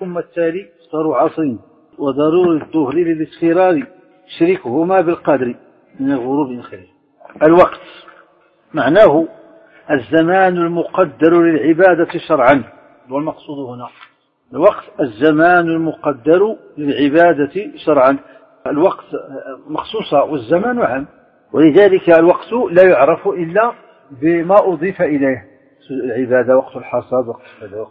ثم التالي مختار عصر وضروري الظهر للاضطرار شركهما بالقدر من الغروب إلى آخره. الوقت معناه الزمان المقدر للعبادة شرعا، والمقصود هنا الوقت الزمان المقدر للعبادة شرعا. الوقت مخصوصة والزمان عام، ولذلك الوقت لا يعرف إلا بما أضيف إليه العبادة، وقت الحصاد، وقت كذا،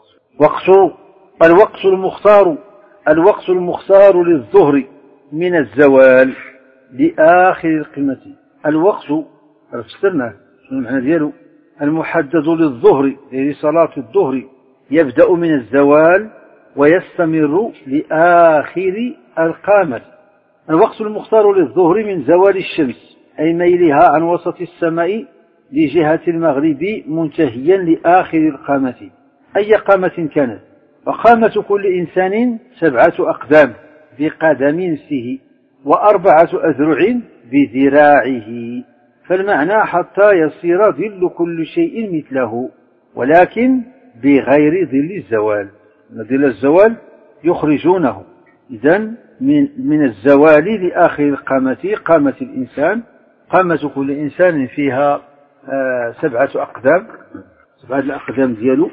الوقت المختار للظهر من الزوال لآخر القمة. الوقت فسرناه شنو المعنى ديالو؟ المحدد للظهر لصلاة الظهر يبدأ من الزوال ويستمر لآخر القامة. الوقت المختار للظهر من زوال الشمس أي ميلها عن وسط السماء لجهة المغرب منتهيا لآخر القامة، أي قامة كانت. وقامة كل إنسان 7 أقدام بقدم نفسه و4 أذرع بذراعه، فالمعنى حتى يصير ظل كل شيء مثله، ولكن بغير ظل الزوال. ظل الزوال يخرجونه. إذن من الزوال لآخر القامة، قامة الإنسان، قامة كل إنسان فيها 7 أقدام، 7 الأقدام ديالو،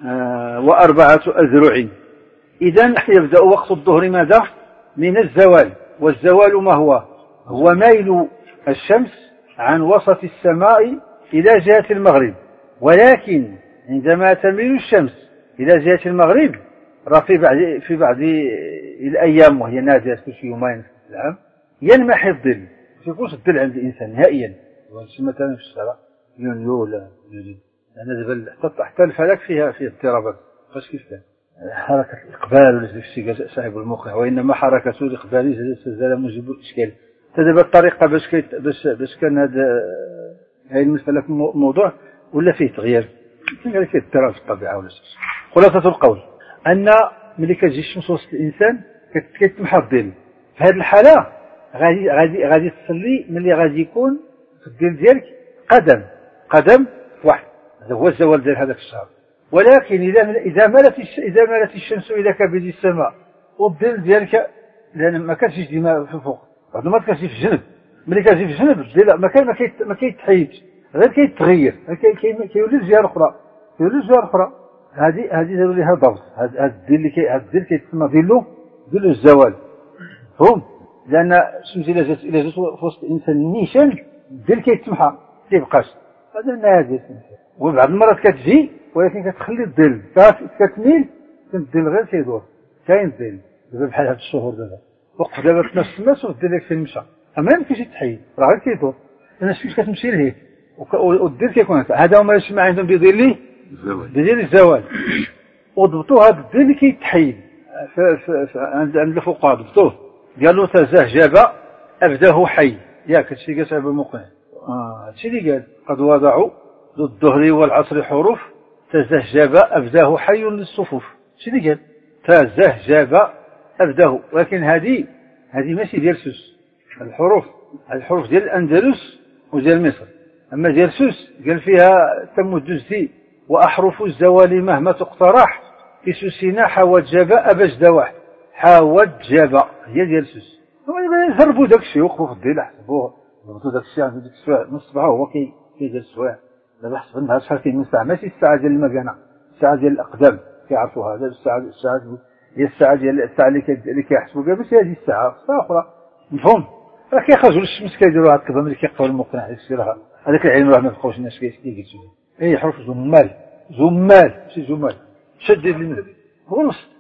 و4 أذرع. إذن يبدأ وقت الظهر ماذا؟ من الزوال. والزوال ما هو؟ هو ميل الشمس عن وسط السماء إلى جهة المغرب. ولكن عندما تميل الشمس إلى جهة المغرب في بعض الأيام، وهي نادرة في يومين في العام، ينمحي الظل، ما يكونش الظل عند الإنسان نهائيا. مثلا في الشارع يونيو ولا يوليو، أنا حتى الفلك فيها اضطرابات. فاش كيف كان حركة الإقبال ولا شي صاحب الموقع، وإنما حركته الإقبالية زال موجب الإشكال. تدبر الطريقة باش كان هذه المسألة في موضوع ولا فيه تغيير، قال فيه اضطراب في الطبيعة ولا شيء. خلاصة القول أن ملي كتجي الشمس وسط الإنسان كتمحى الظل. في هذه الحالة غادي تصلي ملي غادي يكون في الظل ديالك قدم واحد، هذا هو الزوال ديال هذاك الشهر. ولكن إذا مالت الشمس إلى كبد السماء والظل ديالك، لأن ما كتجيش ديما في الفوق، بعض المرات كتجي في الجنب. ملي كتجي في الجنب الظل ما كيتحيدش، غير كيتغير، كيولي الجهة الأخرى. هذه داروا لها ضبط. هذا الظل كيتسمى ظل الزوال. فهم؟ لأن الشمس إلا جات في وسط الإنسان نيشان الظل كيتمحى كيبقاش، هذا نادر. وبعض المرات كتجي ولكن كتخلي الظل كتميل، الظل غير كيدور، كاين الظل دابا بحال هاد الشهور دابا وقف دابا في نفس الناس والظل فين مشى، أما يمكنش يتحيد، راه غير كيدور، لأن الشمس كتمشي لهيه والظل كيكون هكا. هذا هما يسمى عندهم بظل الزوال. وضبطوا هذا الظل اللي كيتحيد عند الفقهاء، ضبطوه قالوا تزهجب أبده حي. ياك هادشي قال صاحب المقنع، هادشي اللي قال قد وضعوا للظهر والعصر حروف تزهجب أبده حي للصفوف. هادشي اللي قال تزهجب أبده. ولكن هذه ماشي ديال سوس. الحروف ديال الأندلس وديال مصر، أما ديال سوس قال فيها تم الدزدي وأحرف الزوال مهما تقترح في سوسنا حاوت جبا أبج دواح حاوت جبا، هي ديال سوس. يضربوا داك الشيء، وقفوا في الظل حسبوه، ضربوا داك الشيء عند ديك السواع نص الصباح هو كيدير السواع. دابا حسب النهار شحال كاين من ساعة، ماشي الساعة ديال المكانة، الساعة ديال الأقدام كيعرفوها. هذا الساعة هي الساعة اللي كيحسبوا بها، باش هذه الساعة أخرى مفهوم. راه كيخرجوا للشمس كيديروا هاد الكذا ملي كيقراو المقنع داك الشيء. راه هذاك العلم راه ما بقاوش الناس كيجلسوا اي حروف زمال ماشي زمال شدد المذهب هو نص.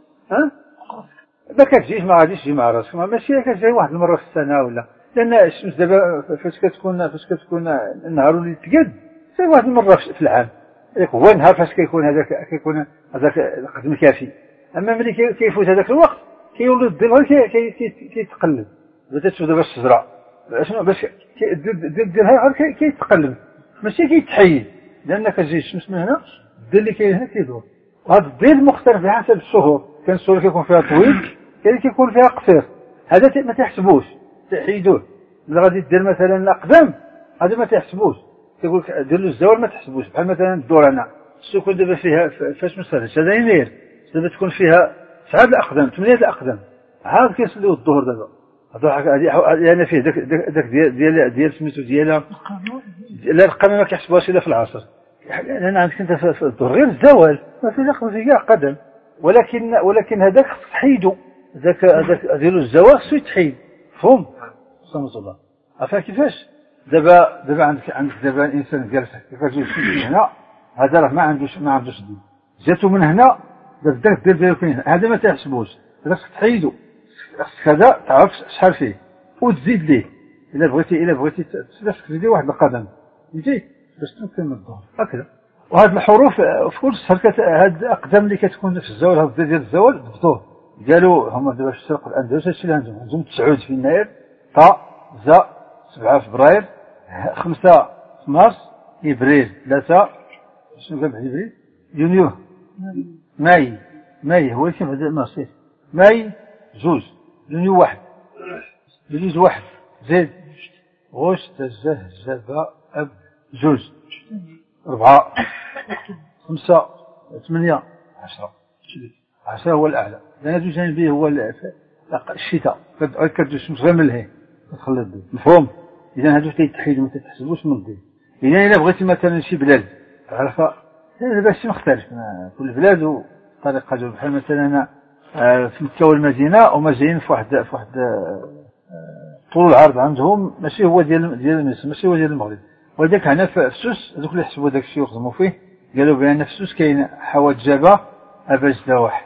ما كتجيش ما غاديش تجي مع راسك، ماشي كتجي واحد المره في السنه ولا، لان الشمس دابا فاش كتكون النهار اللي تقد سي واحد المره في العام. هو النهار فاش كيكون هذاك القدم كافي. اما ملي كيفوت هذاك الوقت كيولي الظل كيتقلب. باش تشوف دابا الشجره شنو باش ديالها كيتقلب ماشي كيتحيد، لان كتجي الشمس من هنا الظل اللي كاين هنا كيدور. وهذا الظل مختلف بحسب الشهور، كان الشهور كيكون فيها طويل كاين كيكون فيها قصير. هذا ما تحسبوش، تحيدوه. ملي غادي دير مثلا الاقدام هذا ما تحسبوش، كيقول لك دير له الزوال ما تحسبوش. بحال مثلا الدور هنا السكون دابا فيها فاش مسافه هذا يناير دابا تكون 9 الأقدام 8 الأقدام عاد كيصليو الظهر دابا. أنا فيه داك ديال سميتو ديالها لا القمة ما كيحسبوهاش إلا في العصر. أنا عندك أنت في الظهر غير الزوال ما في لقب فيه كاع قدم، ولكن هذاك تحيدو، ذاك ديالو الزوال خصو يتحيد. فهم صمت الله عرفت كيفاش؟ دابا عندك دابا الانسان جالس كيفاش يمشي هنا، هذا راه ما عندوش دين، جاتو من هنا دابا الدير ديالو كاين هذا ما تحسبوش، خاصك تحيدو، خاصك هذا تعرف شحال فيه وتزيد ليه. الا بغيتي تزيد واحد القدم فهمتي باش تكمل الظهر هكذا. وهاد الحروف في كل شهر هاد الاقدام اللي كتكون في الزوال، هاد ديال الزوال ضبطوه. قالوا هما دابا في الشرق الاندلس هادشي اللي عندهم 9 في يناير، طا زا 7 فبراير 5 مارس ابريل 3 شنو قال بعد ابريل يونيو ماي هو اللي كان بعد مارس ماي 2 يونيو 1 بليز 1 زيد غوش تزه زبا اب 2 4 5 8 10 هو الاعلى، لان جوج جانبيه هو الشتاء كتجي الشمس غير ملهي تخلي الضوء مفهوم. اذا هادو تيتحيدوا ما تتحسبوش من الضوء. الا بغيتي مثلا شي بلاد عارفه دابا شي مختلف كل بلاد وطريقه ديال بحال مثلا انا في مكه والمدينه وما جايين في واحد طول العرض عندهم ماشي هو ديال مصر ماشي هو ديال المغرب. ولذلك هنا في سوس هذوك اللي يحسبوا داك الشيء ويخدموا فيه قالوا بان في سوس كاين حواجبه اباج دواح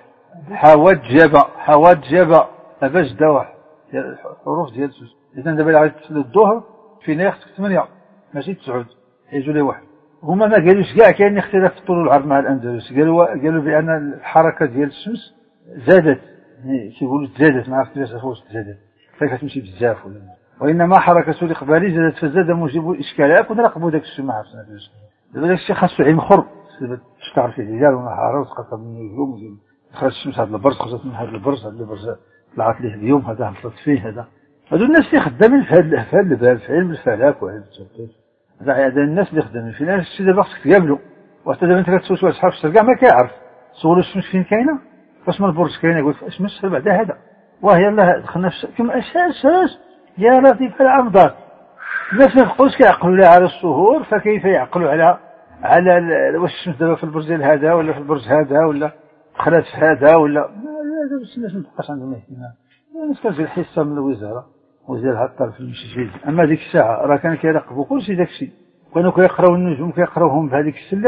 حواجبه اباج دواح الحروف ديال سوس. اذا دابا اللي غادي تصلي الظهر فينا خصك 8 ماشي 9 يجوا لي واحد. هما ما قالوش كاع كاين اختلاف في الطول والعرض مع الاندلس، قالوا بان الحركه ديال الشمس زادت، كيقولوا زادت ما عرفتش كيفاش واش زادت فكتمشي بزاف وانما حركته الاقبالي زادت فزاد موجب الاشكالات. كنا نراقبوا داك الشيء ما عرفتش دابا داك الشيء خاصو علم اخر تشتغل فيه ديال ونهار وتقطع من النجوم خرج الشمس هذا البرز خرجت من هذا البرز طلعت ليه اليوم هذا هبطت فيه هادو الناس اللي خدامين في هذا الباب في علم الفلك وعلم التوقيت هذا الناس اللي خدامين فينا الشيء دابا خصك تقابلو. وحتى دابا انت كتسول واحد صحاب الشرق كاع ما كيعرف سولو الشمس فين كاينه فاش من البرج كاينه يقول الشمس بعد هذا واه يلاه دخلنا في كما اساس يا لطيف العمدار. الناس ما يبقوش كيعقلوا لا على الشهور فكيف يعقلوا على واش الشمس دابا في البرج ديال هذا ولا في البرج هذا ولا دخلت في هذا ولا الناس ما تبقاش عندهم اهتمام. الناس كتجي الحصه من الوزاره وزير الطرف المشي. اما ديك الساعه راه كان كيراقبوا كلشي داك الشيء كانوا كيقراو النجوم كيقراوهم بهذيك السله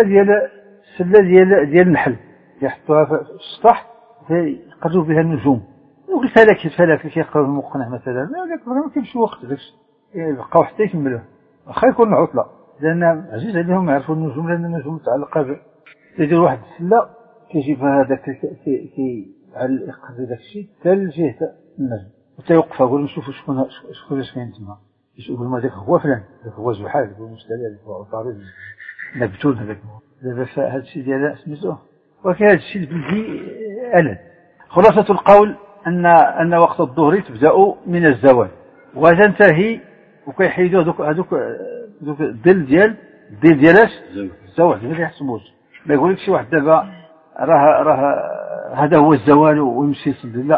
ديال النحل يحطوها في السطح يقراو بها النجوم. وقلت لك الفلك كيقراو المقنع مثلا ما كيمشي وقت داك يبقاو حتى يكملوه واخا يكون عطله لان عزيز عليهم يعرفوا النجوم لان النجوم متعلقه يدير واحد السله كيجيبها هذاك كيعلق داك الشيء حتى لجهه النجم حتى يوقف يقول نشوفوا شكون كاين تما يقول ما داك هو فلان داك هو زحال هو مستدل هو عطارد نبتون هذاك. دابا هذا الشيء ديال سميتوه ولكن هذا الشيء البلدي ألد. خلاصة القول أن وقت الظهر تبدأ من الزوال وتنتهي وكيحيدوا هذوك الظل ديالاش الزوال ما يحسبوش. ما يقولك شي واحد دابا راه هذا هو الزوال ويمشي يصلي لا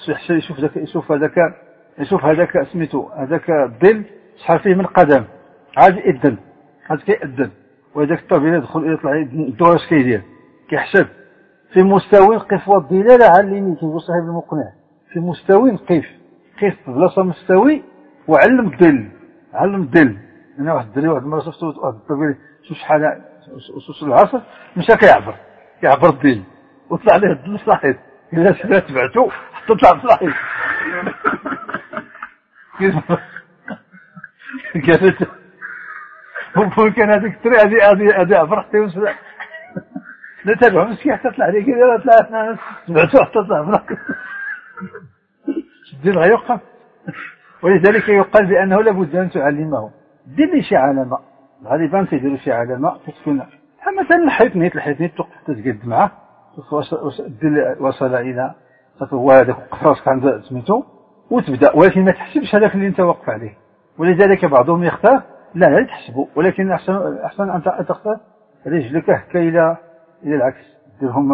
يشوف هذاك سميتو هذاك الظل شحال فيه من قدم عاد يأذن عاد كيأذن وهذاك الطبيب يدخل يطلع الدور اش كيدير كيحسب في مستوى قف والظلال على اليمين كيقول صاحب المقنع في مستوى قف بلاصه مستوي وعلم الظل. انا واحد الدري واحد المره شفت واحد الطبيب شوف شحال وصل العصر مشى كيعبر الظل وطلع عليه الظل صحيح الا تبعته حتى طلع صحيح قالت هو كان هذيك الطريق هذه عبرتي وسلا لا تابعوا مسكين حتى طلع عليه كذا طلعت ناس تبعته حتى طلع بلاك الدين غيوقف. ولذلك يقال بأنه لابد أن تعلمه دير لي شي علامة غالبا تيديروا شي علامة تكون مثلا الحيط توقف تتقد معه الدين وصل إلى هو هذاك وقف راسك عند سميتو وتبدأ ولكن ما تحسبش هذاك اللي انت واقف عليه. ولذلك بعضهم يختار لا تحسبه ولكن أحسن أن تختار رجلك هكا إلى العكس ديرهم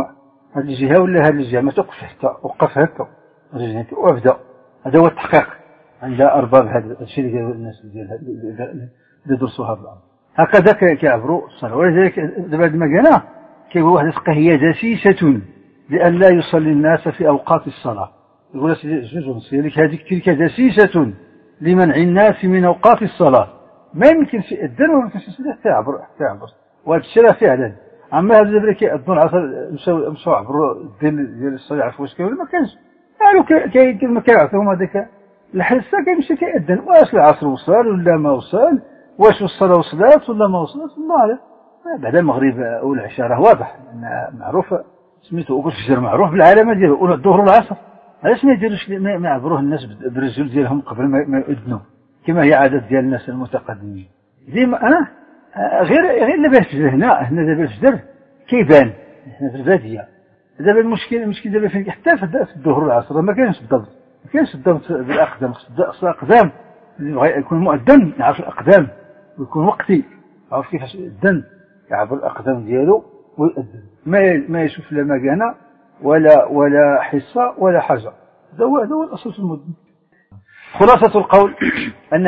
هذه الجهة ولا هذه الجهة، ما توقفش حتى وقف هكا وابدا. هذا هو التحقيق عند أرباب هذا الشيء اللي قالوا الناس اللي درسوا هذا الأمر. هكذا كيعبروا الصلاة. ولذلك دابا هذا ما قالنا كيقول واحد هي دسيسة لأن لا يصلي الناس في أوقات الصلاة. يقول لك هذه تلك دسيسة لمنع الناس من أوقات الصلاة. ما يمكنش يأذن وما يمكنش حتى يعبر وهذا الشيء فعلا. أما هذا اللي كيأذن العصر مشاو عبروا ديال الصلاة عرفوا واش كاين ما كانش. قالوا كما كيعطيهم هذاك الحسة كيمشي كيأذن. واش العصر وصل ولا ما وصل، واش الصلاة وصلت ولا ما وصلت، الله أعلم. بعد المغرب والعشاء راه واضح معروف سميتو الفجر معروف بالعلامة ديالو، الظهر والعصر. علاش ما يديروش ما يعبروه الناس بالرجل ديالهم قبل ما يؤذنوا كما هي عادة ديال الناس المتقدمين؟ ديما غير دابا الفجر هنا دابا الفجر كيبان حنا في البادية. دابا المشكل دابا فين حتى في الظهر والعصر ما كاينش بالضبط بالاقدام. خص الاقدام اللي بغى يكون مؤذن يعرف الاقدام ويكون وقتي، عرف كيفاش يؤذن، يعبر الاقدام ديالو ويؤذن. ما يشوف لا مكانه ولا حصه ولا حاجه. هذا هو الاصل في المدن. خلاصة القول أن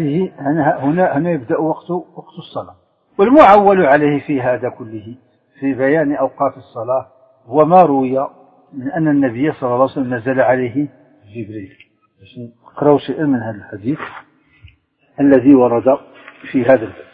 هنا يبدأ وقت الصلاة. والمعول عليه في هذا كله في بيان أوقات الصلاة هو ما روي من أن النبي صلى الله عليه وسلم نزل عليه جبريل. نقرأ شيئا من هذا الحديث الذي ورد في هذا الباب.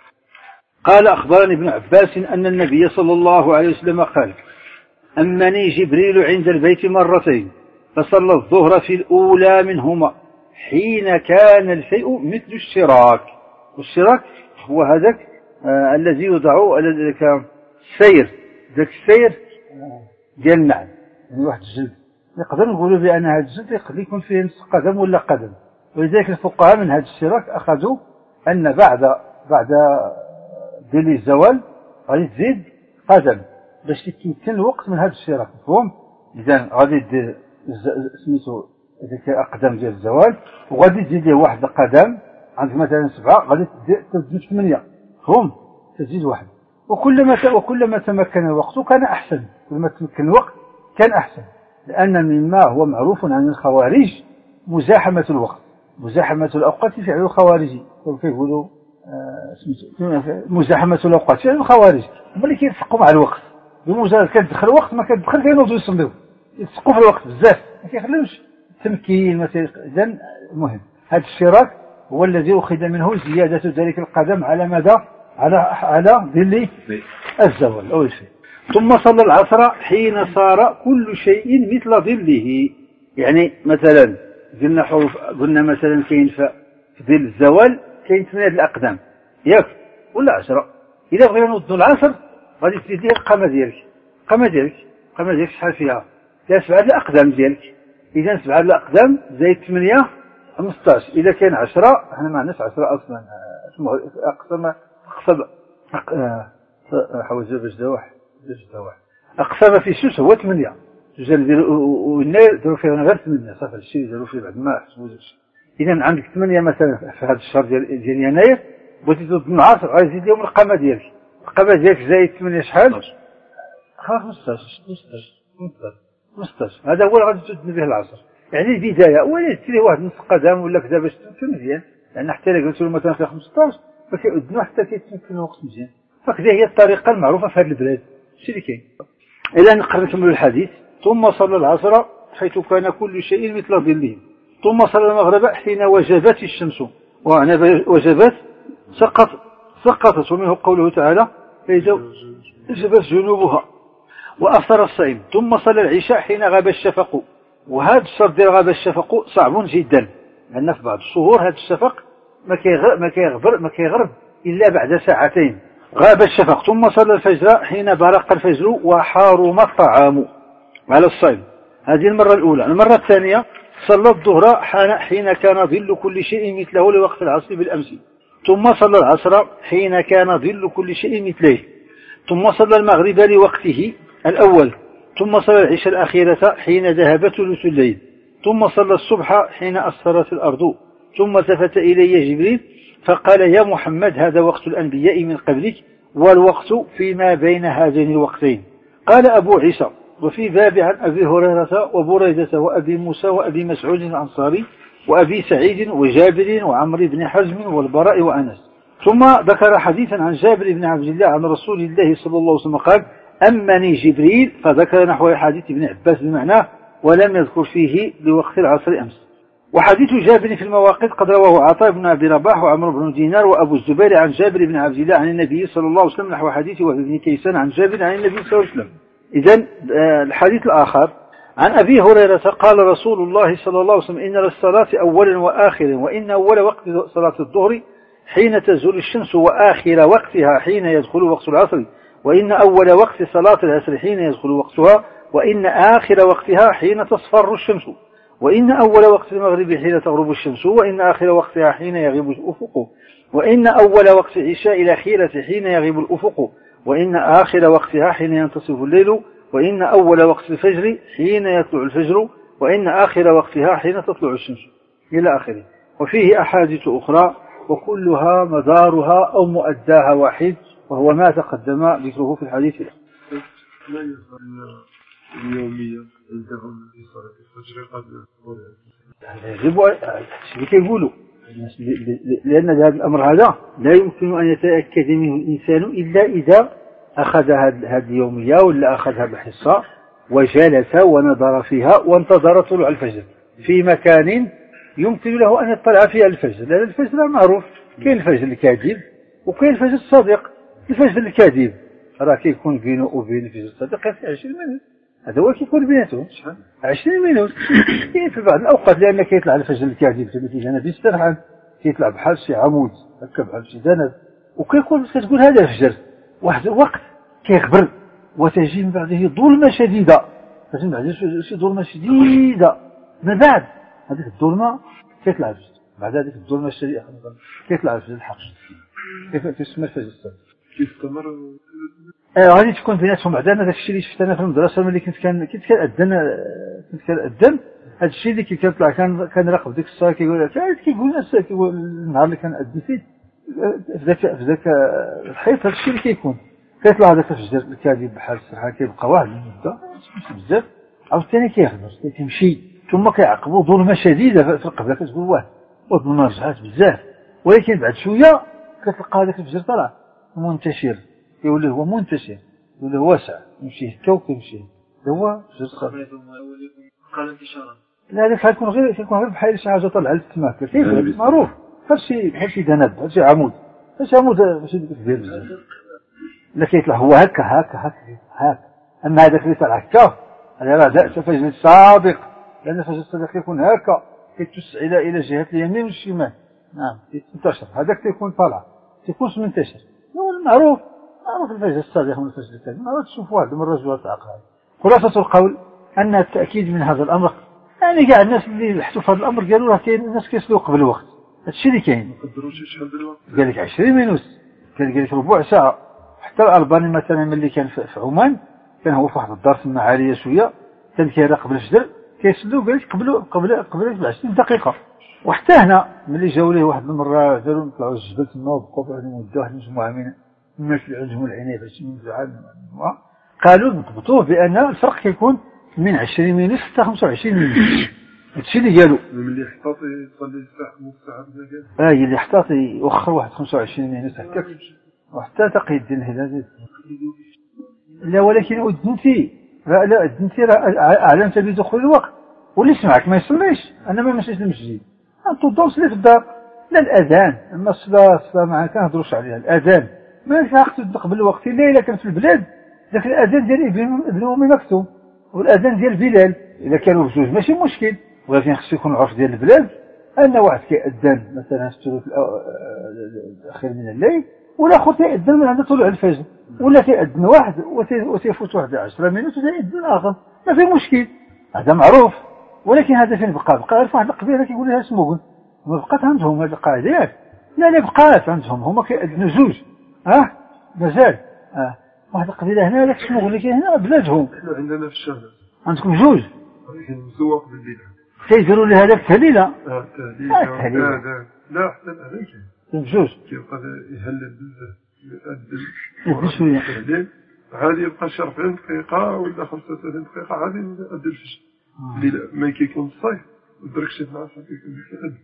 قال أخبرني ابن عباس أن النبي صلى الله عليه وسلم قال: أمني جبريل عند البيت مرتين فصلى الظهر في الأولى منهما حين كان الشيء مثل الشراك. والشراك هو هذاك الذي يوضع على السير، ذاك السير ديال النعل، يعني واحد الجلد. نقدر نقولوا بأن هذا الجلد يقدر يكون فيه نصف قدم ولا قدم. ولذلك الفقهاء من هذا الشراك أخذوا أن بعد ديال الزوال غادي تزيد قدم باش يتمكن الوقت من هذا الشراك، مفهوم؟ إذا غادي دير سميتو هذيك أقدام ديال الزوال وغادي تزيد له واحد القدم. عندك مثلا 7 غادي تزيد 8، مفهوم؟ تزيد واحد. وكلما تمكن الوقت كان أحسن، كلما تمكن الوقت كان أحسن، لأن مما هو معروف عن الخوارج مزاحمة الوقت، مزاحمة الأوقات فعل الخوارج. كيقولوا مزاحمة الأوقات فعل الخوارج، هما اللي كيلصقوا مع الوقت. بمجرد كتدخل الوقت ما كتدخل كينوضوا يصليو، يلصقوا في الوقت بزاف، ما كيخليوش التمكين. إذن المهم هذا الشراك هو الذي أخذ منه زيادة ذلك القدم على مدى على ظل الزوال أول شيء. ثم صلى العصر حين صار كل شيء مثل ظله. يعني مثلا قلنا مثلا كاين في ظل الزوال كاين 8 الأقدام ياك ولا 10. إذا بغينا نوضوا العصر غادي تزيد ليه القامة ديالك شحال فيها؟ 7 الأقدام ديالك. إذا 7 الأقدام زائد 8 15. إذا كان 10 احنا ما عندناش 10 أصلا. أقسم في الشمس هو 8 والنار داروا فيها غير 8 صافي. الشيء اللي داروا فيه بعد ما حسبوش. إذا عندك 8 مثلا في هذا الشهر ديال يناير، بغيتي تزيد من العصر غيزيد لهم القامة ديالك. القامة ديالك زائد 8 شحال؟ 15. هذا هو اللي غادي تزيد به العصر. يعني البداية ولا تسيري واحد نص قدم ولا كذا باش تمشي مزيان، لأن حتى إلا قلت له مثلا في 15 ما كيأذنوا حتى كيتمكن الوقت مزيان. فكذا هي الطريقة المعروفة في هذا البلاد. الشيء اللي كاين. إلى أن نقدر نكمل الحديث. ثم صلى العصر حيث كان كل شيء مثل ظله. ثم صلى المغرب حين وجبت الشمس. وأنا وجبت سقطت ومنه قوله تعالى فإذا وجبت جنوبها. وأفطر الصائم. ثم صلى العشاء حين غاب الشفق. وهذا الشرط ديال غاب الشفق صعب جدا، لأن في بعض الشهور هذا الشفق ما كيغرب إلا بعد ساعتين. غاب الشفق. ثم صلى الفجر حين برق الفجر وحارم الطعام على الصائم. هذه المرة الأولى. المرة الثانية صلى الظهر حين كان ظل كل شيء مثله لوقت العصر بالأمس. ثم صلى العصر حين كان ظل كل شيء مثله. ثم صلى المغرب لوقته الأول. ثم صلى العشاء الأخيرة حين ذهب ثلث الليل. ثم صلى الصبح حين أسفرت الأرض. ثم التفت إلي جبريل فقال: يا محمد هذا وقت الأنبياء من قبلك والوقت فيما بين هذين الوقتين. قال أبو عيسى: وفي باب عن أبي هريرة وبريدة وأبي موسى وأبي مسعود الأنصاري وأبي سعيد وجابر وعمر بن حزم والبراء وأنس. ثم ذكر حديثا عن جابر بن عبد الله عن رسول الله صلى الله عليه وسلم قال أمني جبريل، فذكر نحو حديث ابن عباس بمعناه ولم يذكر فيه لوقت العصر أمس. وحديث جابر في المواقيت قد رواه عطاء بن أبي رباح وعمر بن دينار وأبو الزبير عن جابر بن عبد الله عن النبي صلى الله عليه وسلم نحو حديث وهب بن كيسان عن جابر عن النبي صلى الله عليه وسلم. إذن الحديث الآخر عن أبي هريرة قال رسول الله صلى الله عليه وسلم إن للصلاة أولا وآخر، وإن أول وقت صلاة الظهر حين تزول الشمس وآخر وقتها حين يدخل وقت العصر، وإن أول وقت صلاة العصر حين يدخل وقتها، وإن آخر وقتها حين تصفر الشمس، وإن أول وقت المغرب حين تغرب الشمس، وإن آخر وقتها حين يغيب الأفق، وإن أول وقت عشاء الأخيرة حين يغيب الأفق، وإن آخر وقتها حين ينتصف الليل، وإن أول وقت الفجر حين يطلع الفجر، وإن آخر وقتها حين تطلع الشمس إلى آخره. وفيه أحاديث أخرى وكلها مدارها أو مؤداها واحد، وهو ما تقدم ذكره في الحديث. لا يفعل اليومية عندهم في صلاة الفجر قبل يجب يقولوا، لأن هذا الأمر هذا لا يمكن أن يتأكد منه الإنسان إلا إذا أخذ هذه اليومية ولا أخذها بحصة وجلس ونظر فيها وانتظر طلوع الفجر في مكان يمكن له أن يطلع فيها الفجر، لأن الفجر معروف، كاين الفجر الكاذب وكاين الفجر الصادق. الفجر الكاذب راه كيكون بينه وبين الفجر الصادق 20 مينوت، هذا هو كيكون بيناتهم 20 مينوت. كاين في بعض الأوقات لأن كيطلع الفجر الكاذب مثل جنب السرحان كيطلع بحال شي عمود هكا بحال شي ذنب، وكيكون كتقول هذا الفجر. واحد الوقت كيغبر وتجي من بعده ظلمة شديدة، تجي من بعده شي ظلمة شديدة، من بعد هذيك الظلمة كيطلع الفجر، بعد هذيك الظلمة الشديدة كيطلع الفجر الحق. كيف تسمى الفجر الصادق؟ كيستمر غادي تكون بيناتهم بعدا. هذاك الشيء اللي شفت انا في المدرسه ملي كنت كنأذن هذا الشيء اللي كيطلع كنراقب ديك الصلاه كيقول النهار اللي كنأذن فيه في ذاك الحيط، هذا الشيء اللي كيكون كيطلع هذاك الفجر الكاذب بحال السرحه، كيبقى واحد المده بزاف، عاوتاني كيغمر كيمشي، ثم كيعقبوا ظلمه شديده في القبله كتقول واه والظلمه رجعات بزاف، ولكن بعد شويه كتلقى هذاك الفجر طلع منتشر، يولي هو منتشر، يولي هو واسع، يمشي هكا وكيمشي هو فجر صغير. قال انتشارا لا هذاك كيكون غير بحال شي حاجه طالعه للسماء، كيف معروف بحال شي ذنب، بحال شي عمود، ماشي كبير بزاف، لا كيطلع هو هكا. اما هذاك اللي طلع هكا هذا راه ذات فجر صادق، لان الفجر الصادق يكون هكا كيتوسع الى جهه اليمين والشمال، نعم ينتشر، هذاك كيكون طالع كيكونش منتشر. معروف الفجر الصادق من الفجر الكاذب، ما تشوف واحد من الرجل تعقل. خلاصة القول أن التأكيد من هذا الأمر، يعني كاع الناس اللي بحثوا في هذا الأمر قالوا راه كاين الناس كيصلوا قبل الوقت، هذا الشيء اللي كاين. ما قدروش شحال بالوقت، قال لك 20 مينوت، قال لك ربع ساعة. حتى الألباني مثلا ملي كان في عمان كان هو في واحد الدار تما عالية شوية، كان كيراقب الفجر كيصلوا قال لك قبل ب 20 دقيقة. وحتى هنا ملي جاوا ليه واحد المرة داروا طلعوا الجبل تما وبقاو واحد المدة، واحد المجموعة من الناس اللي عندهم العناية باش ينزعوا، قالوا نضبطوه بأن الفرق كيكون من 20 مينوت حتى 25 مينوت. هادشي اللي قالوا ملي احتاط يصلي الساعة نص اللي احتاط يوخر واحد 25 مينوت هكاك، وحتى تقي الدين هذا. لا ولكن أذنتي أعلمت بدخول الوقت واللي سمعك ما يصليش، أنا ما مشيت للمسجد أنتو نصلي في الدار. لا الأذان، أما الصلاة ما كنهضروش عليها، الأذان ما كناخذ قبل الوقت إلا كان في البلاد ذاك الأذان ديال ابن أمي مكتوم والأذان ديال بلال إذا كانوا بجوج ماشي مشكل، ولكن خصو يكون العرف ديال البلاد أن واحد كيأذن مثلا في الثلث الأخير من الليل والآخر كيأذن من عند طلوع الفجر، ولا كيأذن واحد وتيفوت واحد 10 مينوت وتيأذن الآخر، ما في مشكل، هذا معروف. ولكن هذا فين بقى غير في واحد القبيله كيقول لها سموغن، ما بقات عندهم هذه القاعده ياك؟ لا بقات عندهم، هما كيأذنوا زوج مازال واحد القبيله هنا داك سموغن اللي كاين هنا بلادهم. عندنا في الشهر عندكم جوج مسوق بالليل كيديروا لي هذاك التهليله. التهليله لا حتى هذاك بجوج كيبقى يهلل بزاف، يهلل شويه هذه يبقى 40 دقيقة ولا 35 دقيقة عادي ندير الفجر. اللي ما كيكون الصيف ندرك شي نهار كيكون الفجر.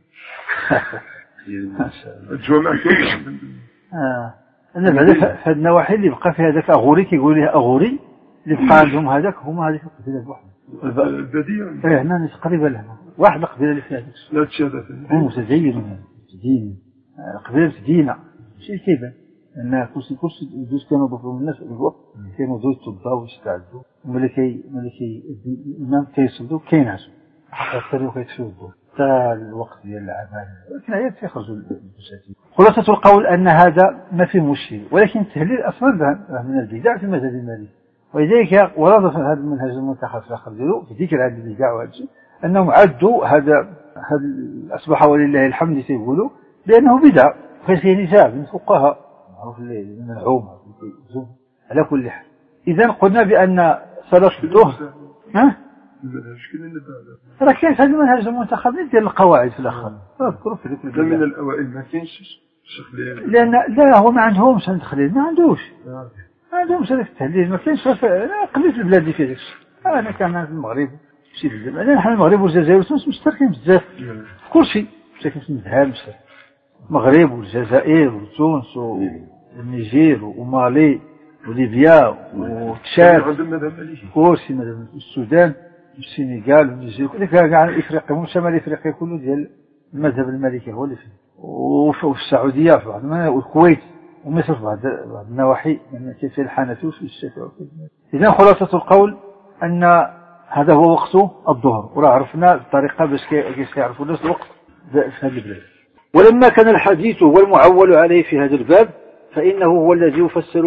الجوامع كاين. أنا بعدا في هاد النواحي اللي بقى فيها هذاك أغوري كيقول لها أغوري اللي بقى عندهم هذاك هما هذيك القبيلة بوحدهم. البديع. هنا تقريبا لهنا واحد القبيلة اللي فيها هذاك. لا تشاهد. هم متدين قبيلة متدينة شي كيبان. أن كلشي دوز كانوا ضربوا الناس الوقت كانوا دوز تباو ويستعدوا ملكي الإمام كيصلوا كينعسوا يقدروا كيتفوقوا حتى الوقت ديال العمل ولكن عيات يخرجوا البساتين. خلاصة القول أن هذا ما فيه مشكل ولكن التهليل أصلا من البدع في المذهب المالكي ولذلك ورد في هذا المنهج المنتخب في الآخر ديالو في ذكر هذه البدع وهذا الشيء أنهم عدوا هذا أصبح ولله الحمد يقولوا بأنه بدع فيه نزاع من الفقهاء معروف المنعوم على كل حال. إذا قلنا بأن صلاة الظهر المنهج كاين اللي راه كاين هذا المنهج المنتخب ديال القواعد في الآخر اذكروا في ذيك من الأوائل ما كاينش الشيخ لأن لا هو ما عندهمش هذا التخليل ما عندوش هذاك التهليل ما كاينش قليل في البلاد اللي فيها داكشي. أنا كان في المغرب شي بزاف أنا نحن المغرب والجزائر وتونس مشتركين بزاف في كل شيء مشتركين في المذهب المغرب والجزائر وتونس والنيجير ومالي وليبيا وتشاد كورسي السودان والسنغال والنيجير كل كاع افريقيا وشمال افريقيا كله ديال المذهب المالكي هو اللي فيه وفي السعوديه في بعض والكويت ومصر في بعض النواحي من كيف الحنفي وفي الشافعي. اذا خلاصه القول ان هذا هو وقت الظهر وراه عرفنا الطريقه باش كيعرفوا الناس الوقت في هذه البلاد. ولما كان الحديث هو المعول عليه في هذا الباب فإنه هو الذي تفسر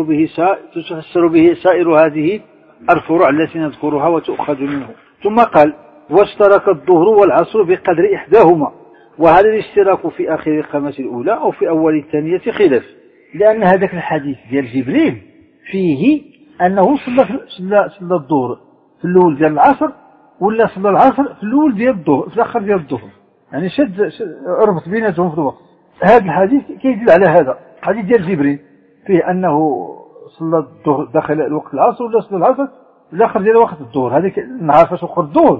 به سائر هذه الفروع التي نذكرها وتؤخذ منه. ثم قال واشترك الظهر والعصر بقدر إحداهما وهذا الاشتراك في آخر القامة الأولى أو في أول الثانية خلاف لأن هذاك الحديث ديال جبريل فيه أنه صلى الظهر في الأول ديال العصر ولا صلى العصر في الأول ديال الظهر في الآخر ديال الظهر يعني شد اربط بيناتهم في الوقت. هذا الحديث كيدل على هذا الحديث ديال جبريل فيه أنه صلى الظهر داخل الوقت العصر ولا صلى العصر في الآخر ديال وقت الظهر. هذيك النهار فاش أخر الظهر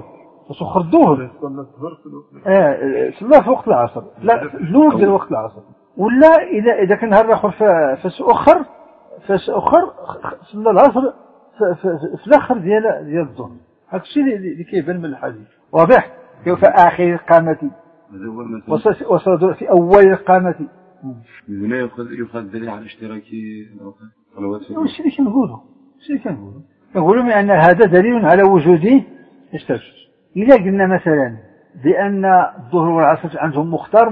صلى في وقت العصر لا الأول ديال وقت العصر ولا إذا كان نهار آخر فاش أخر صلى العصر في الآخر ديال الظهر. هذا الشيء اللي كيبان من الحديث واضح كيف آخر القامة وصل في أول القامة. هنا يؤخذ دليل على اشتراك الصلوات. الشيء اللي كنقولوا من أن هذا دليل على وجود اشتراك. إذا قلنا مثلا بأن الظهر والعصر عندهم مختار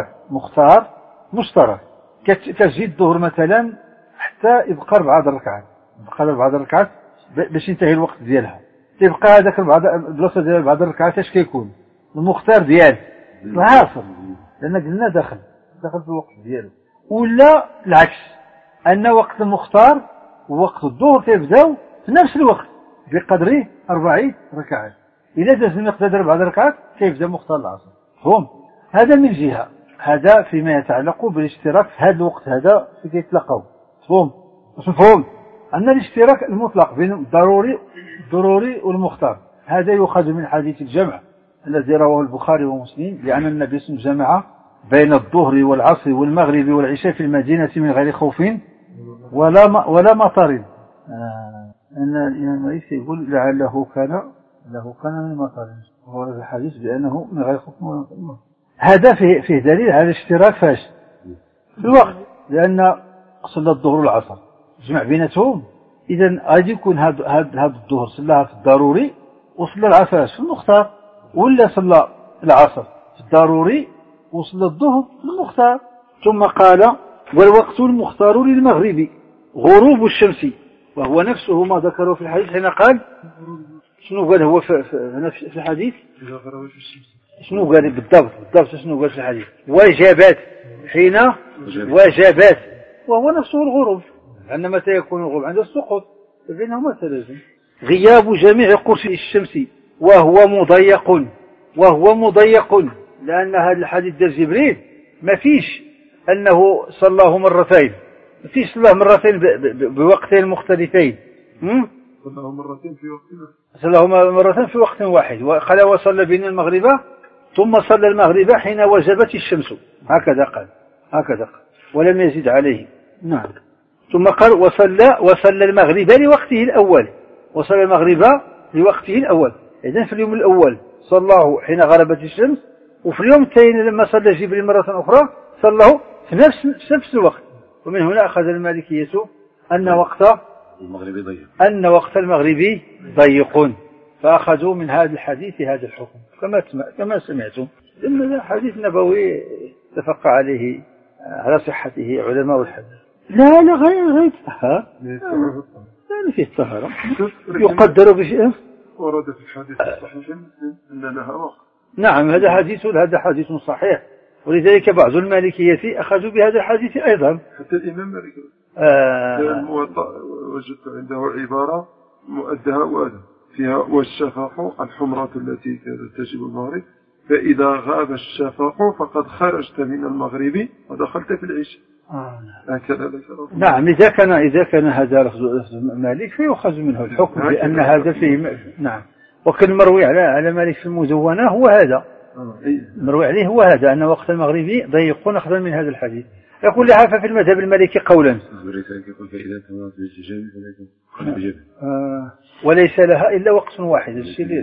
مشترك كتزيد الظهر مثلا حتى يبقى 4 ركعات باش ينتهي الوقت ديالها تبقى هذاك البلاصه ديال 4 ركعات اش كيكون المختار ديال العصر لان قلنا داخل في الوقت ديالو ولا العكس ان وقت المختار ووقت الظهر كيبداو في نفس الوقت بقدر 4 ركعات. اذا داز المقدار 4 ركعات كيبدا مختار العصر. فهم هذا من جهه هذا فيما يتعلق بالاشتراك في هذا الوقت هذا في كيتلاقاو. مفهوم أن الاشتراك المطلق بين الضروري والمختار هذا يؤخذ من حديث الجمع الذي رواه البخاري ومسلم لأن النبي صلى الله عليه وسلم جمع بين الظهر والعصر والمغرب والعشاء في المدينة من غير خوف ولا مطر. أن الإمام مالك يقول لعله كان من مطر ورد الحديث بأنه من غير خوف ولا مطر. هذا فيه دليل على الاشتراك فاش في الوقت لأن صلى الظهر والعصر جمع بيناتهم إذن غادي يكون هذا الظهر صلاها في الضروري وصلى العصر في المختار ولا صلى العصر في الضروري وصلى الظهر في المختار. ثم قال والوقت المختار للمغرب غروب الشمس وهو نفسه ما ذكره في الحديث. هنا قال شنو قال هو في الحديث شنو قال بالضبط شنو قال في الحديث وجبات حين وجبات وهو نفسه الغروب لأن متى يكون الغروب عند السقوط فإنهما تلازم. غياب جميع قرص الشمس وهو مضيق لأن هذا الحديث ديال جبريل ما فيش أنه صلاه مرتين ما فيش صلاه مرتين بوقتين مختلفين صلاه مرتين في وقت واحد. صلاه مرتين في وقت واحد، وقال وصلى بنا المغرب ثم صلى المغرب حين وجبت الشمس، هكذا قال ولم يزد عليه. نعم. ثم قال وصلى المغرب لوقته الأول، وصلى المغرب لوقته الأول. إذن في اليوم الأول صلاه حين غربت الشمس، وفي اليوم الثاني لما صلى جبريل مرة أخرى صلاه في نفس الوقت. ومن هنا أخذ المالكية أن وقت المغرب ضيق، فأخذوا من هذا الحديث هذا الحكم كما سمعتم. إن هذا حديث نبوي اتفق عليه على صحته علماء الحديث. لا غير الطهارة، لا فيه الطهارة يقدر بشيء. ورد في الحديث الصحيح أن لها وقت. نعم، هذا حديث صحيح، ولذلك بعض المالكية أخذوا بهذا الحديث أيضا. حتى الإمام مالك وجدت عنده عبارة مؤدها وأدى فيها والشفق الحمرة التي تجب المغرب، فإذا غاب الشفق فقد خرجت من المغرب ودخلت في العشاء. نعم، إذا كان هذا لفظ مالك فيؤخذ منه الحكم لأن هذا فيه. نعم. وكان مروي على مالك في المدونة هو هذا، مروي عليه هو هذا أن وقت المغرب ضيق أخذا من هذا الحديث. يقول لها ففي المذهب المالكي قولا وليس لها إلا وقت واحد.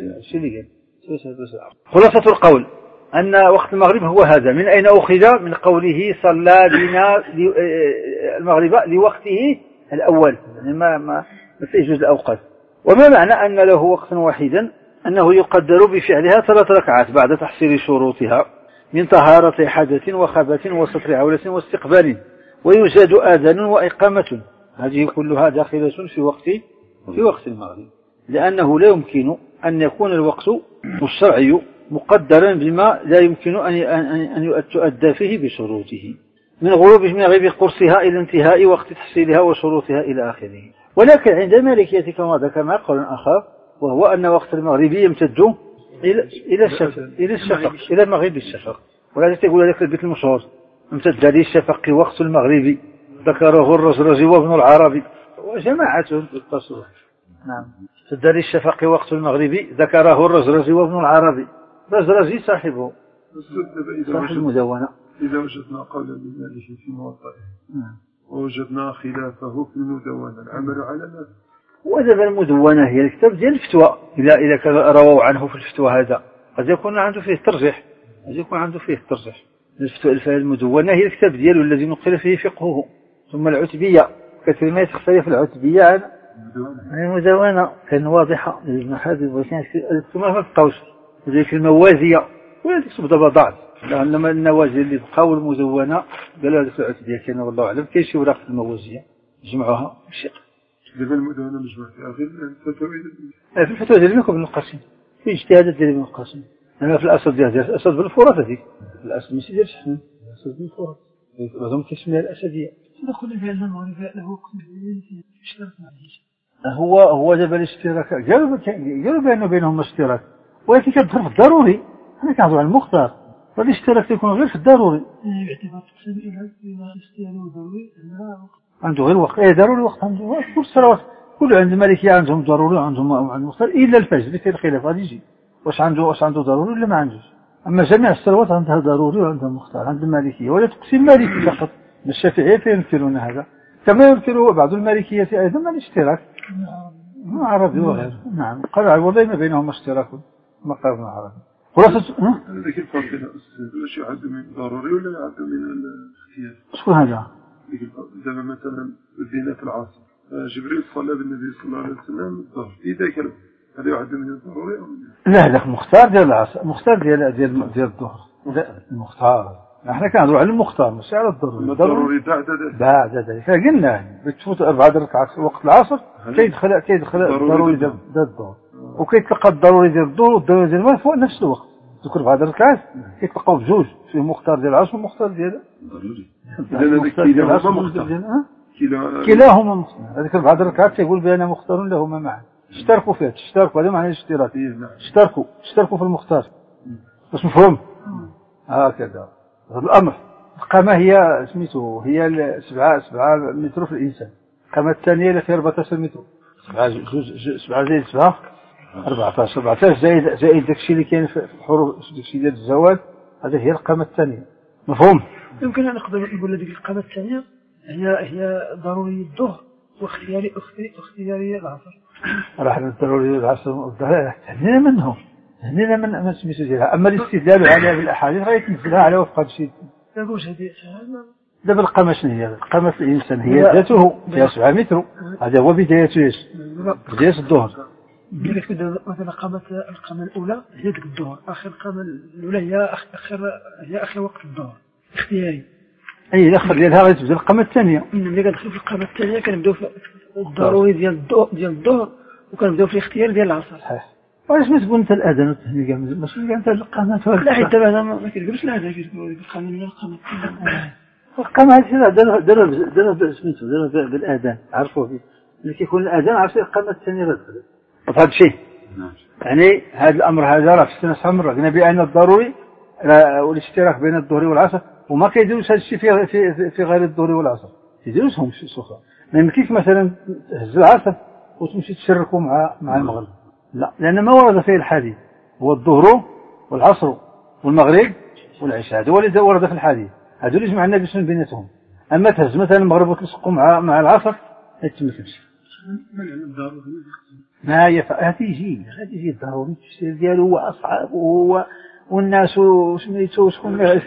خلاصة القول أن وقت المغرب هو هذا. من أين أخذ؟ من قوله صلى بنا المغرب لوقته الأول، يعني ما تجوز الأوقات. وما معنى أن له وقتا واحدا؟ أنه يقدر بفعلها 3 ركعات بعد تحصيل شروطها من طهارة حدث وخبث وستر عورة واستقبال، ويزاد آذان وإقامة. هذه كلها داخلة في وقت المغرب، لأنه لا يمكن أن يكون الوقت الشرعي مقدرا بما لا يمكن أن يؤدى فيه بشروطه، من غروب قرصها إلى انتهاء وقت تحصيلها وشروطها إلى آخره. ولكن عند مالكية كما ذكرنا قول آخر، وهو أن وقت المغرب يمتد إلى مغرب الشفق. ولا تقول لك البيت المشهور امتد للشفق وقت المغرب، ذكره الرزرزي وابن العربي وجماعة التصوف. نعم، امتد للشفق وقت المغرب ذكره الرزرزي وابن العربي. الرزرزي صاحب المدونة. إذا وجدنا قولا لمالك في موطئه ووجدنا خلافه في المدونة، العمل على ماذا؟ وهذا المدونة هي الكتاب ديال الفتوى. إذا كان رووا عنه في الفتوى هذا قد يكون عنده فيه الترجيح، المدونة هي الكتاب دياله الذي نقل فيه فقهه. ثم العتبية، كثير ما تختلف العتبية عن المدونة، كان واضحة ابن حزم ثم ما بقاوش ذيك الموازية ولا تكتب ضبضات، لأنما النوازل اللي بقاو المدونة قالوا هذيك العتبية كان والله أعلم كاين شي وراق في الموازية جمعوها شيء. دابا المدونة مجموعة فيها غير الفتاوى في الفتوى ديال ابن القاسم، في اجتهادات ديال ابن القاسم. أنا في الأصل ديال الأسد بالفرات هذيك، الأصل ماشي ديال الشحن، الأسد بالفرات بعضهم كيسميها الأسدية. نقول بأن المغرب له وقت اشتراك معه. هو دابا الاشتراك قالوا بأنه بينهم اشتراك، ولكن كتدخل في الضروري. أنا كنهضر على المختار، والاشتراك تيكون غير في الضروري. باعتبار تقسيم إلى الاختياري والضروري عنده غير وقت. ضروري وقت عنده كل الصلوات كل عند المالكية عندهم ضروري وعندهم المختار إلا الفجر اللي فيه الخلاف غادي يجي واش عنده ضروري ولا ما عندوش. أما جميع الصلوات عندها ضروري وعندها مختار عند المالكية، ولا تقسيم مالكي فقط. الشافعية فينكرون هذا كما ينكر بعض المالكية أيضا من الاشتراك مع عربي وغيره. نعم، قال والله ما بينهم اشتراك ما قال مع عربي. خلاصة هذاك الفرق بين واش يعد من ضروري ولا يعد من الاختيار؟ شكون هذا؟ دابا مثلا بدينا في العصر جبريل صلى بالنبي صلى الله عليه وسلم الظهر، إذا كان هذا يعد من الضروري أو لا؟ هذاك مختار ديال العصر، مختار ديال الظهر. المختار احنا كنهضروا على المختار ماشي على الضروري. الضروري بعد ذلك قلنا بتفوت 4 ركعات وقت العصر كيدخل الضروري ديال الظهر، وكيتلقى الضروري ديال الظهر والضروري ديال المغرب فوق نفس الوقت. ذوك 4 ركعات كيتلقاو بجوج، فيه مختار ديال العصر ومختار ديال الضروري. كلاهما مختار. هذيك 4 ركعات تيقول بأن مختار لهما معا، اشتركوا فيها. هذا معنى الاشتراك. اشتركوا في المختار. باش مفهوم هكذا هذا الأمر. القامة هي سميتو هي 7 متر في الإنسان. القامة الثانية اللي فيها 14 متر. 7 زائد 7 14. 14 زائد داكشي اللي كاين في الحروف داكشي ديال الزوال، هذه هي القامة الثانية. مفهوم؟ يمكن أن نقدر نقول هذيك القامة الثانية هي ضرورية الظهر واختيارية العصر. راه ضرورية العصر هنينا منهم، هنينا من سميتو ديالها. أما الاستدلال عليها بالأحاديث غيتنزلها على وفق هذا الشيء. دابا القامة شنو هي؟ القامة الإنسان هي ذاته فيها 7 متر، هذا هو بداية بداية الظهر. مثلا القامة الأولى هي ديك الظهر، آخر القامة الأولى هي آخر وقت الظهر اختياري. أي الآخر ديالها غتبدا القامة الثانية. ملي كندخلوا في القامة الثانية كنبداو في الضروري ديال الظهر وكنبداو في الاختيار ديال العصر. صحيح. وعلاش ما تقول أنت الأذان والتهنئة كاع ماشي كاع أنت القامات؟ لا حيت دابا ما كيقولوش لا هذا كيقولوا القامة الأولى القامة الثانية. القامة هذه داروا سميتو داروا بالأذان، عرفوا فيه ملي كيكون الأذان عرفتي القامة الثانية غتبدا. هذا الشيء يعني هذا الأمر هذا راه في السنة شحال من مرة قلنا بأن الضروري والاشتراك بين الظهر والعصر، وما كيديروش هذا الشيء في غير الظهر والعصر، كيديروشهم شي سخرة. ما يمكنش مثلا تهز العصر وتمشي تشركوا مع المغرب، لا، لأن ما ورد فيه الحديث هو الظهر والعصر والمغرب والعشاء، هذا هو اللي ورد في الحديث، هذو اللي جمع النبي صلى الله عليه وسلم بيناتهم. أما تهز مثلا المغرب وتلصقوا مع العصر ما يتمكنش. ما هتيجي الضروري التفسير ديالو هو أصعب وهو والناس سميتو شكون يعرف.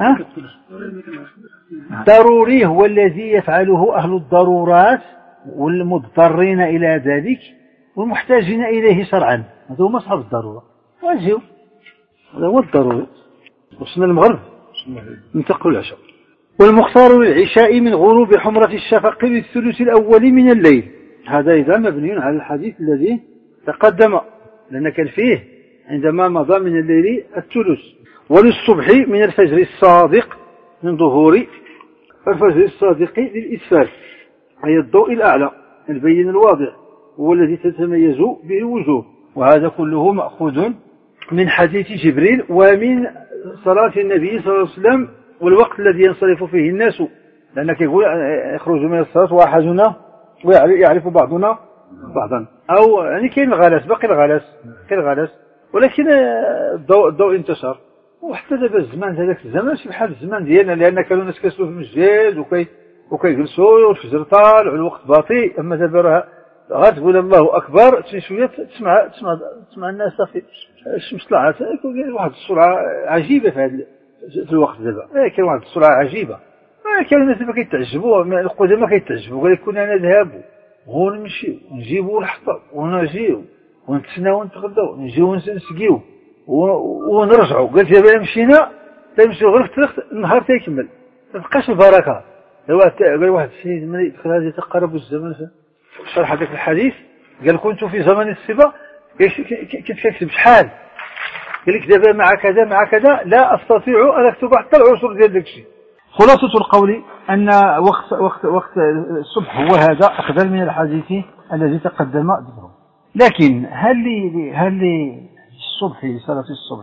ضروري هو الذي يفعله أهل الضرورات والمضطرين إلى ذلك والمحتاجين إليه شرعا، هذا هو أصحاب الضرورة. واجهوا هذا هو الضروري. وصلنا المغرب ننتقل العشاء. والمختار للعشاء من غروب حمرة الشفق بالثلث الأول من الليل. هذا إذا مبني على الحديث الذي تقدم، لأن كان فيه عندما مضى من الليل الثلث. وللصبح من الفجر الصادق من ظهور الفجر الصادق للإسفال، أي الضوء الأعلى البين الواضح، هو الذي تتميز به الوجوه. وهذا كله مأخوذ من حديث جبريل ومن صلاة النبي صلى الله عليه وسلم والوقت الذي ينصرف فيه الناس، لأنك يقول يخرج من الصلاة وأحدنا ويعرف بعضنا بعضا، أو يعني كاين الغلس، باقي الغلس، ولكن الضوء انتشر. وحتى دابا الزمان هذاك الزمان ماشي بحال الزمان ديالنا، لأن كانوا الناس كيسلوا في المسجد وكيجلسوا والفجر طالع والوقت باطي. أما دابا راه غتقول الله أكبر شوية تسمع الناس في الشمس طلعت واحد السرعة عجيبة في الوقت دابا، كاين واحد السرعة عجيبة. كانوا الناس ما كيتعجبوا، القدماء كيتعجبوا، قال لك كنا نذهب ونمشيو ونجيبوا الحطب ونجيو ونتسناو ونتغداو ونجيو ونسقيو ونرجعوا. قالت دابا مشينا نمشيو غير في النهار تيكمل، ما بقاش البركة. قال واحد السيد من دخل هذا يتقرب الزمن شرح هذاك الحديث، قال كنت في زمن الصبا، كيف كتب شحال، قال لك دابا مع كذا لا أستطيع أن أكتب حتى العشر ديال داك الشيء. خلاصة القول أن وقت الصبح هو هذا أفضل من الحديث الذي تقدم ذكره. لكن هل الصبح لصلاة الصبح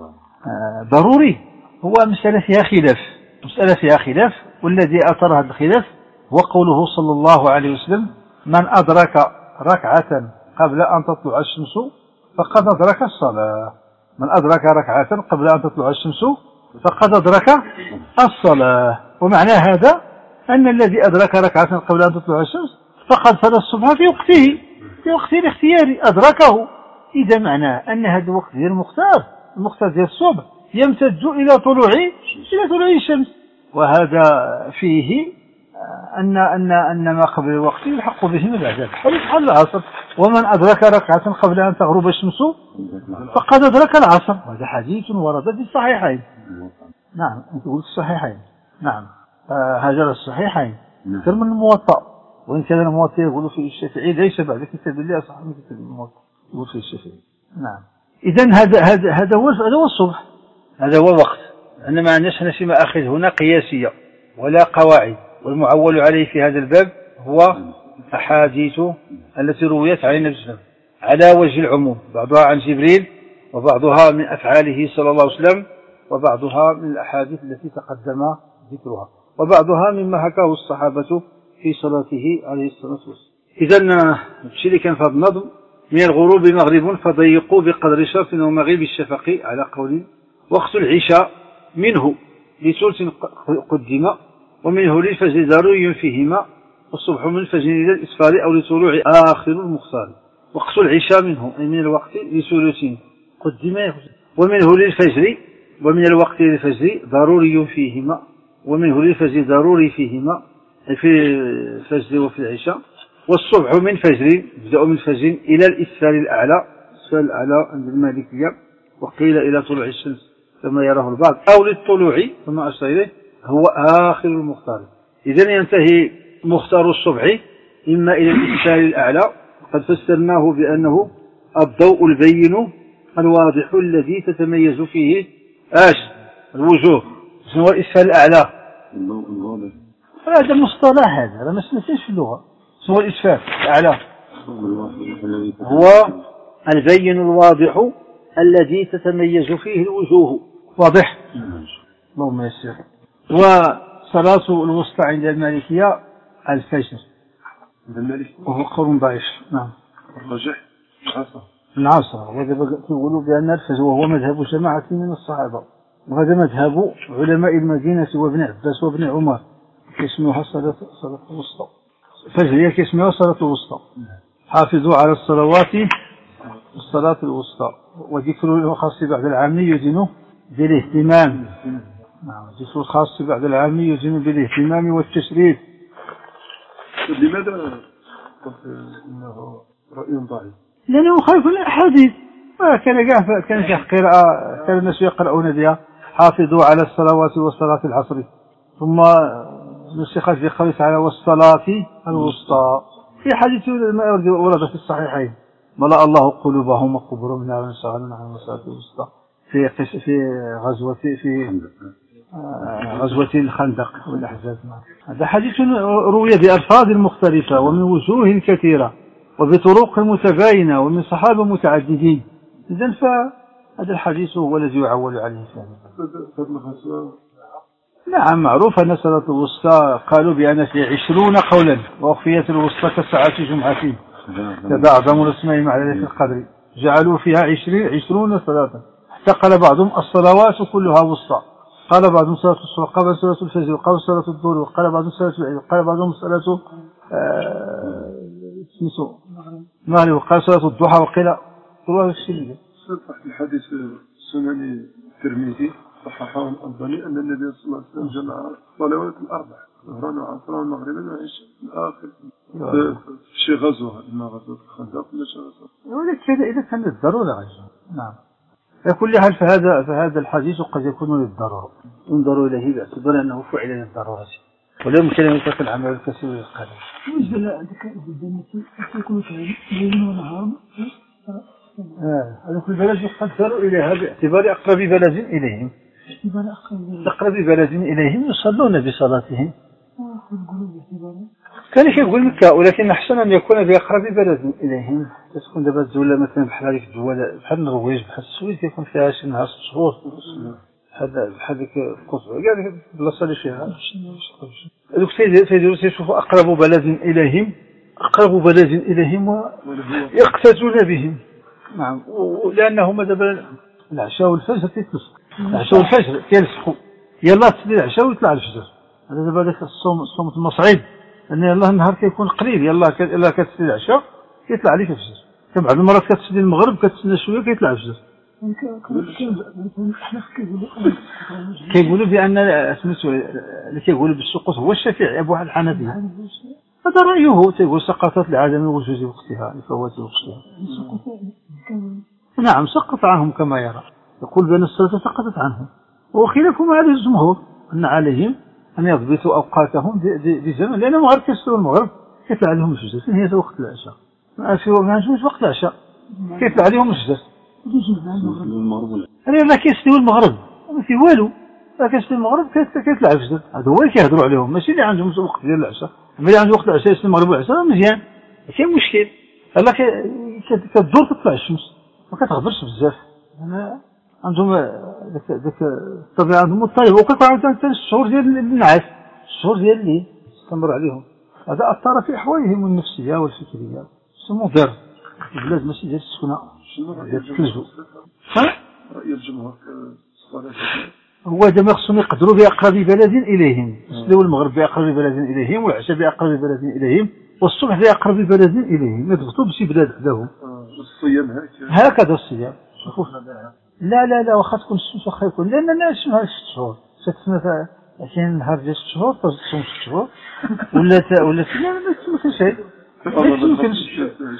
ضروري؟ هو مسألة فيها خلاف، والذي أثر هذا الخلاف هو قوله صلى الله عليه وسلم: من أدرك ركعة قبل أن تطلع الشمس فقد أدرك الصلاة. من أدرك ركعة قبل أن تطلع الشمس فقد أدرك الصلاة. ومعنى هذا أن الذي أدرك ركعة قبل أن تطلع الشمس فقد صلى الصبح في وقته الاختياري، أدركه. إذا معناه أن هذا الوقت ديال المختار ديال الصبح يمتد إلى طلوع الشمس، وهذا فيه أن ما قبل الوقت يلحق به ما بعده، حال العصر. ومن أدرك ركعة قبل أن تغرب الشمس فقد أدرك العصر. هذا حديث ورد في الصحيحين. نعم، أنت قلت الصحيحين. نعم، هذا الصحيحين أكثر من الموطأ، وإن كان الموطأ يقول في الشافعي ليس بعد كتاب الله صح من كتاب الموطأ، يقول في الشافعي. نعم، إذن هذا هو الصبح، هذا هو الوقت. أن ما عندناش شي مآخذ هنا قياسية ولا قواعد، والمعول عليه في هذا الباب هو أحاديث التي رويت عن النبي صلى الله عليه وسلم على وجه العموم، بعضها عن جبريل وبعضها من أفعاله صلى الله عليه وسلم، وبعضها من الأحاديث التي تقدم ذكرها، وبعضها مما حكاه الصحابة في صلاته عليه الصلاة والسلام. إذا الشيء اللي كان في هذا النظم: من الغروب مغرب فضيقوا بقدر شرف ومغيب الشفق على قول، وقت العشاء منه لثلث قدم ومنه للفجر ضروري فيهما، والصبح من الفجر إلى الإسفار أو لطلوع آخر المختار. وقت العشاء منه أي من الوقت لثلث قدم، ومنه للفجر ومن الوقت للفجر ضروري فيهما، ومنه للفجر ضروري فيهما في الفجر وفي العشاء. والصبح من فجر يبدأ من فجر إلى الإسفار الأعلى، الإسفار الأعلى عند المالكية، وقيل إلى طلوع الشمس كما يراه البعض، أو للطلوع كما أشار إليه، هو آخر المختار. إذن ينتهي مختار الصبح إما إلى الإسفار الأعلى، قد فسرناه بأنه الضوء البين الواضح الذي تتميز فيه الوجوه. شنو هو الإسفار الأعلى؟ الضوء الواضح. هذا مصطلح، هذا ما سمعتش في اللغة. شنو هو الإسفار الأعلى؟ هو البين الواضح الذي تتميز فيه الوجوه. واضح؟ اللهم يسر. وصلاة الوسطى عند المالكية الفجر، وهو قول ضعيف. نعم. الرجح العصر. وهذا يقولوا بأن الفجر وهو مذهب جماعة من الصحابة، وهذا مذهب علماء المدينة وابن عباس وابن عمر، اسمها صلاة الوسطى. الفجر هي كاسمها صلاة الوسطى. حافظوا على الصلوات الصلاة الوسطى. وذكر الخاص بعد العام يدين بالاهتمام. نعم، ذكر الخاص بعد العام يدين بالاهتمام والتشريف. لماذا قلت إنه رأي ضعيف؟ لأنه مخالف للأحاديث. كان في قراءة، كان الناس يقرؤون بها: حافظوا على الصلوات والصلاة العصر، ثم نسخت في قوله تعالى: والصلاة الوسطى. في حديث ورد في الصحيحين: ملأ الله قلوبهم وقبورهم نارا يشتغلون عن الصلاة الوسطى، في غزوة الخندق والأحزاب. هذا حديث روي بألفاظ مختلفة ومن وجوه كثيرة وبطرق متباينة ومن صحابة متعددين. إذن فهذا الحديث هو الذي يعول عليه. نعم، معروف أن صلاة الوسطى قالوا بأن فيها 20 قولا، وأخفيت الوسطى كساعة جمعة تباعدهم الاسمين مع ليلة القدر، جعلوا فيها 20 صلاة، حتى قال بعضهم الصلوات كلها وسطى، قال بعضهم صلاة الصبح، قال صلاة الفجر، وقال صلاة الظهر، وقال بعضهم صلاة العيد، وقال بعضهم صلاة مغرب، وقال صلاة الضحى، وقيل كل هذا الشيء. صحيح الحديث سنن الترمذي صححه الألباني أن النبي صلى الله عليه وسلم جمع الصلوات الأربع ظهرا وعصرا ومغربا وعشاء الآخر في شي غزوة، إما غزوة الخندق ولا شي غزوة. ولكن إذا كان للضرورة غزوة. نعم. على كل حال فهذا الحديث قد يكون للضرورة، انظروا إليه باعتبار أنه فعل للضرورة، ولا يمكن أن يكون العمل الكثير للقلب. بالنسبة لذلك الجنة يكون فيه ليل ونهار. هذا كل بلد يقدر إليها باعتبار أقرب بلد إليهم. أقرب بلد إليهم يصلون بصلاتهم. كان يقول مكة، ولكن أحسن أن يكون بأقرب بلد إليهم. تكون دابا الدولة مثلا بحال هذيك الدول، بحال النرويج، بحال السويد، يكون فيها شي نهار 6 شهور. بحال ديك القطر كاع البلاصة اللي فيها. دوك تيديروا تيشوفوا أقرب بلد إليهم ويقتدون بهم. نعم، لأنهم دابا العشاء والفجر تيتلصقوا، العشاء والفجر تيلصقوا، يلا تسدي العشاء ويطلع الفجر. هذا دابا داك الصوم المصعب، أن يلا النهار كيكون قليل، يلا كتسدي العشاء كيطلع عليك الفجر. بعض المرات كتسدي المغرب كتسنى شوية كيطلع الفجر. كيقولوا بأن سميتو اللي كيقولوا بالسقوط هو الشافعي أبو الحنفية، هذا رأيه، تيقول سقطت لعدم وجود وقتها، لفوات وقتها. نعم، سقط عنهم كما يرى، يقول بأن الصلاة سقطت عنهم، وخلافهم على الجمهور أن عليهم أن يضبطوا أوقاتهم بزمن، لأنهم غير كيصلوا المغرب كيطلع عليهم الفجر في نهاية وقت العشاء، ما عندهمش وقت العشاء كيطلع عليهم الفجر. ما كيصلوا المغرب ما في والو، ما كيصلوا المغرب كيطلع الفجر. هذا هو اللي كيهضروا عليهم، ماشي اللي عندهم وقت ديال العشاء. اللي عنده وقت العشاء يصلي المغرب والعشاء مزيان، ما كاين مشكل. هلا كتدور تطلع الشمس ما كتغبرش بزاف. عندهم ذاك الطبيعه عندهم مضطربه، وكيكون عندهم الشهور ديال النعاس، الشهور ديال الليل تمر عليهم. هذا أثر في أحوالهم النفسية والفكرية. سمو دار البلاد ماشي ديال السكنة ديال الثلج. رأي الجمهور في الصلاة هو دابا خصهم يقدروا بأقرب بلد إليهم، يصلوا المغرب بأقرب بلد إليهم، والعشاء بأقرب بلد إليهم، والصبح بأقرب بلد إليهم، يضغطوا بشي بلاد حداهم. الصيام هكذا الصيام. لا واخا تكون الشمس واخا يكون، لأن الناس شنو 6 شهور، شتسنى كاين نهار ديال 6 شهور تصوم 6 شهور ولا ما تسمى شيء. ما يمكنش.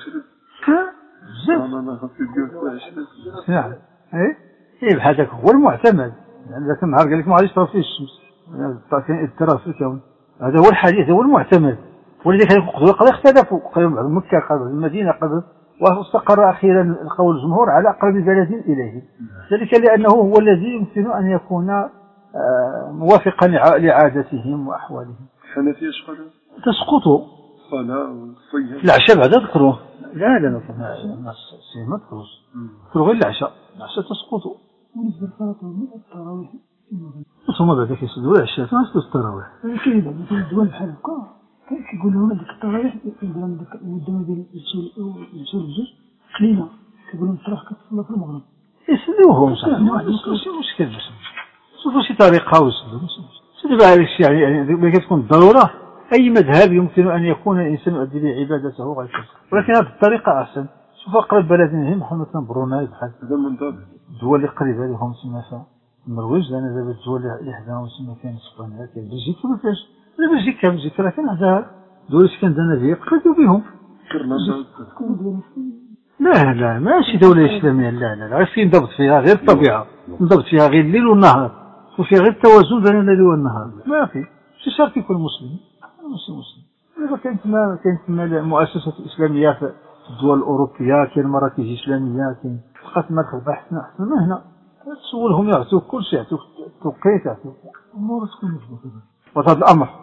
بزاف. نعم. إيه بحال هذاك هو المعتمد. يعني ذاك النهار قال لك ما غاديش تطرى فيه الشمس. كاين اضطراب في الكون. هذا هو الحديث، هو المعتمد. ولذلك يقدروا اختلفوا قالوا مكة قالوا المدينة قالوا، واستقر أخيرا القول الجمهور على أقرب بلد إليه، ذلك لأنه هو الذي يمكن أن يكون موافقا لعادتهم وأحوالهم. الحنفية اش قالوا؟ تسقط الصلاة والصيام. العشاء بعد ذكروه. لا ما تذكروش. ذكروا غير العشاء تسقط. بالنسبة للصلاة التراويح ثم بعد كيسدوا العشاء ما يسدوا التراويح. كاين في الدول بحال هكا كيقولوا لنا ديك التراويح مثلا ديك المدة ديال الجوج قليلة، كيقولوا التراويح كتصلى في المغرب. يسدوهم صح. ماشي مشكل باش شوفوا شي طريقة ويسدوا. سيدي بقى هذا الشيء يعني ملي كتكون الضرورة أي مذهب يمكن أن يكون الإنسان يؤدي به عبادته غير كذا، ولكن هذه الطريقة أحسن. شوف أقرب بلد منهم مثلا بروناي بحال هذا منضبط. الدول اللي قريبة لهم تسمى النرويج، لأن دابا الدول اللي حداهم تسمى كاين اسبانيا كاين بلجيكا ما فيهاش. بلجيكا راه كان عندها دول اسكندنافية قريبوا بهم. لا ماشي دولة إسلامية، لا غير في نضبط فيها غير الطبيعة، نضبط فيها غير الليل والنهار، وفيها غير التوازن بين الليل والنهار. ما في شي شرط يكون مسلم ماشي مسلم. دابا كاين تما مؤسسات إسلامية في الدول الأوروبية، كاين مراكز إسلامية، كاين فقط مدخل بحث أحسن من هنا. تسولهم يعطوك كل شيء، يعطوك توقيت، يعطوك أمور تكون مضبوطة. وهذا الأمر